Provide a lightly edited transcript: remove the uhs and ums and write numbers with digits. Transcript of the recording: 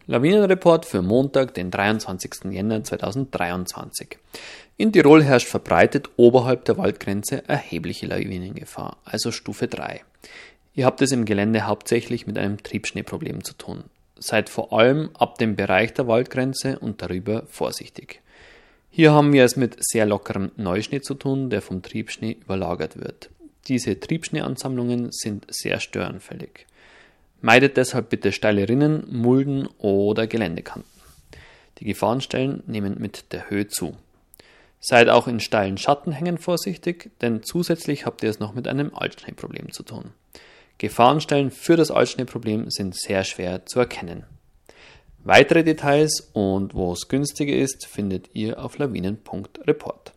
Lawinenreport für Montag, den 23. Jänner 2023. In Tirol herrscht verbreitet oberhalb der Waldgrenze erhebliche Lawinengefahr, also Stufe 3. Ihr habt es im Gelände hauptsächlich mit einem Triebschneeproblem zu tun. Seid vor allem ab dem Bereich der Waldgrenze und darüber vorsichtig. Hier haben wir es mit sehr lockerem Neuschnee zu tun, der vom Triebschnee überlagert wird. Diese Triebschneeansammlungen sind sehr störanfällig. Meidet deshalb bitte steile Rinnen, Mulden oder Geländekanten. Die Gefahrenstellen nehmen mit der Höhe zu. Seid auch in steilen Schattenhängen vorsichtig, denn zusätzlich habt ihr es noch mit einem Altschneeproblem zu tun. Gefahrenstellen für das Altschneeproblem sind sehr schwer zu erkennen. Weitere Details und wo es günstiger ist, findet ihr auf lawinen.report.